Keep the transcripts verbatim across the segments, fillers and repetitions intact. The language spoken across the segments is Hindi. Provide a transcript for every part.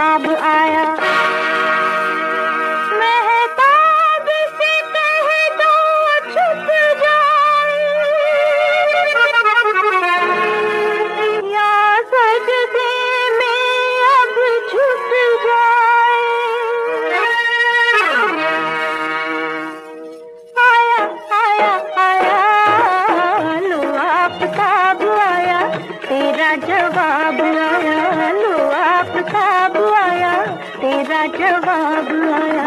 जवाब आया। महताब से कह दो छुप जाए, या सजदे में अब छुप जाए। आया आया आया लो आफताब आया, तेरा जवाब आया। लो आफताब आया, तेरा जवाब आया।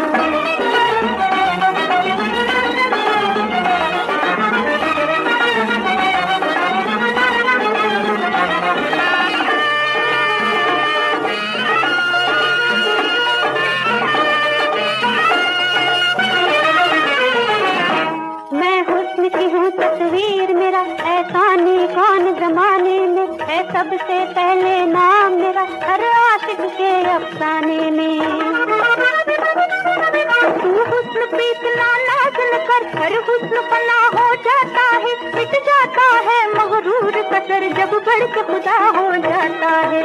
मैं हुस्न की हूँ तस्वीर, मेरा एहसानी कौन जमाने में है सबसे पहले नाम मेरा हर आशिक के अफसाने में। तू हुस्न पे इतना नाज़ कर, हर हुस्न फना हो जाता है, मिट जाता है मगरूर कसर जब बढ़ के खुदा हो जाता है।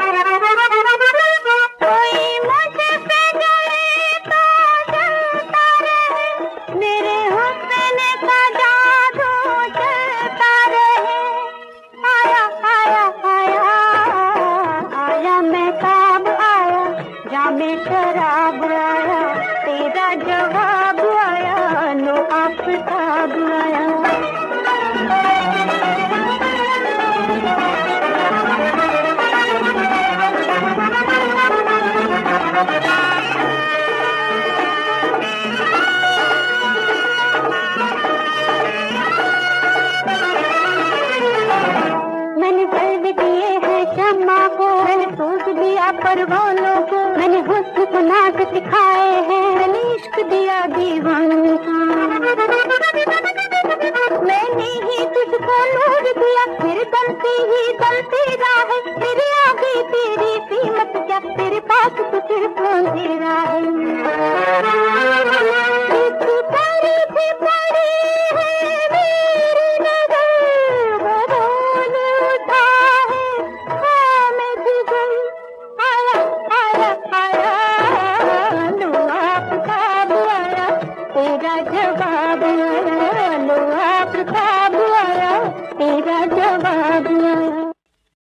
कोई मुझे पे जले तो जलता रहे, मेरे हुस्न का जादू चलता रहे। आया आया आया आया महताब आया, जामे शराब आया, तेरा जवाब आया। लो आफताब आया। मैंने बल्ब दिए हैं शम्मा को, मैंने सूझ दिया परवानों को, मैंने हुस्न को नाज सिखाए हैं, मैंने इश्क दिया दीवानों को। मैंने ही तुझको नूर दिया, फिर दम से ही दम तेरा है, तेरे आगे तेरी कीमत क्या, तेरे पास तो सिर्फ अंधेरा है। इसकी तारीफ पड़ी है मेरी नजर, बदौल उठा है खामद गई। आया आया आया लो आफताब आया, तेरा जवाब आया।